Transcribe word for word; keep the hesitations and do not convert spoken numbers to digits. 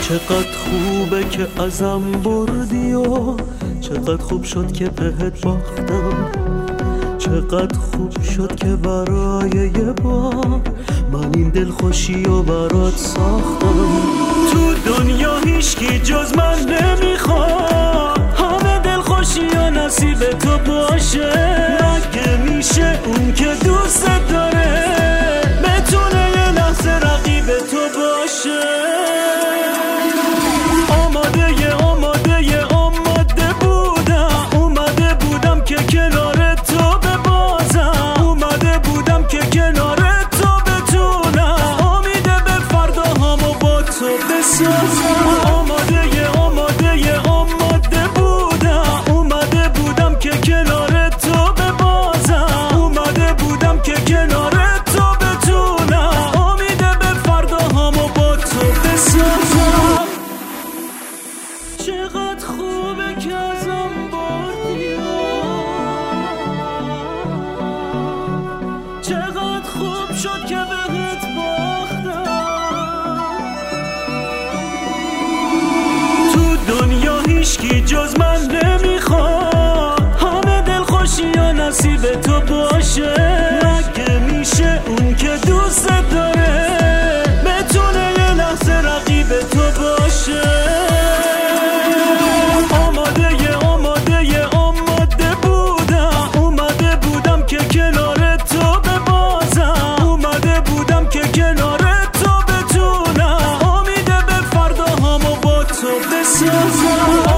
چقدر خوبه که ازم بردی و چقدر خوب شد که بهت باختم. چقدر خوب شد که برای یه بار من این دلخوشی رو برات ساختم. تو دنیا هیچکی جز من نمیخواد همه دلخوشی و نصیب تو باشه. مگه میشه اون که دوست داره بتونه یه لحظه رقیب تو باشه؟ آماده آماده آماده بودم اومده بودم که کنار تو ببازم. اومده بودم که کنار تو بتونم امیده به فرداهامو با تو بسازم. چقدر خوبه که ازم بردی، چقدر خوب شد که بهت باختم. هیچکی جز من نمیخواد همه دلخوشی و نصیب تو باشه. مگه میشه اون که دوست داره بتونه یه لحظه رقیب تو باشه؟ آماده آماده آماده بودم اومده بودم که کنار تو ببازم. اومده بودم که کنار تو بتونم امیده به فرداهامو با تو بسازم.